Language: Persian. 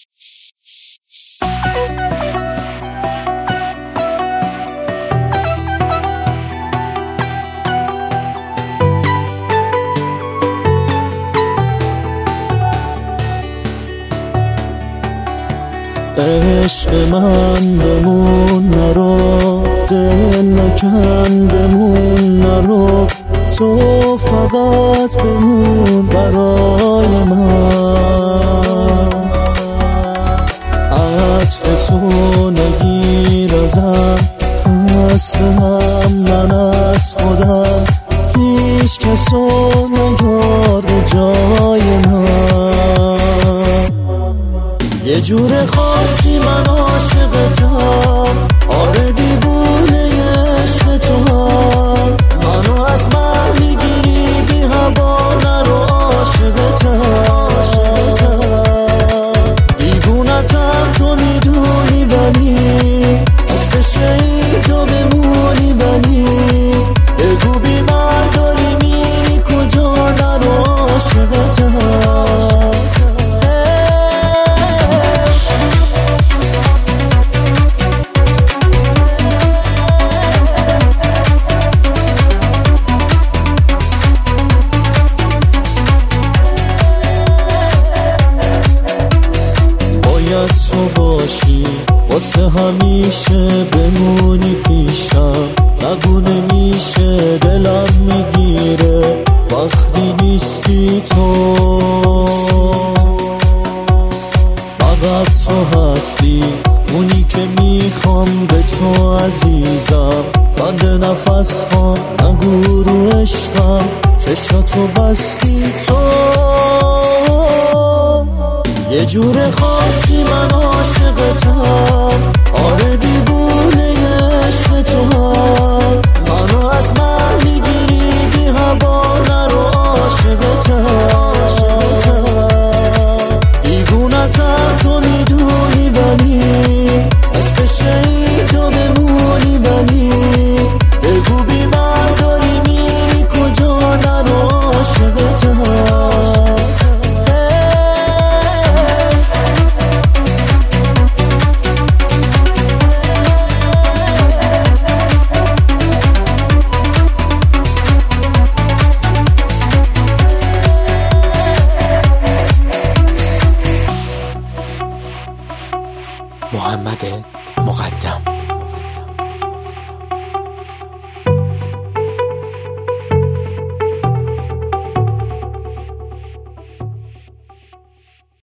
عشق من بمون نرو، دل نکن بمون نرو، تو فقط بمون برای من. عطر تو نگیر ازم، خسته‌ام من از خودم، هیچ کسو نیار به جای من. یه جور خاصی من عاشقتم، آره دیوونه عشق تو هم، منو از من میگیری بی هوا نرو عاشقتم. دیوونتم تو میدونی ولی عشق شهی تو بمونی، ولی بگو بی من داری میری کجا نرو عاشقتم. تو باشی واسه همیشه بمونی پیشم، نگو نمیشه دلم میگیره وقتی نیستی تو. فقط تو هستی اونی که میخوام به تو عزیزم، بند نفس ها نگو رو عشقم، چشاتو بستی تو. یه جور خاصی من عاشقتم، آره دیوونه عشق تو هم، منو از من میگیری بی هوا نرو عاشقتم. دیوونتم تو میدونی ولی عشق شهی تو بمونی، ولی بگو بی من داری میری کجا نرو عاشقتم. محمد مقدم.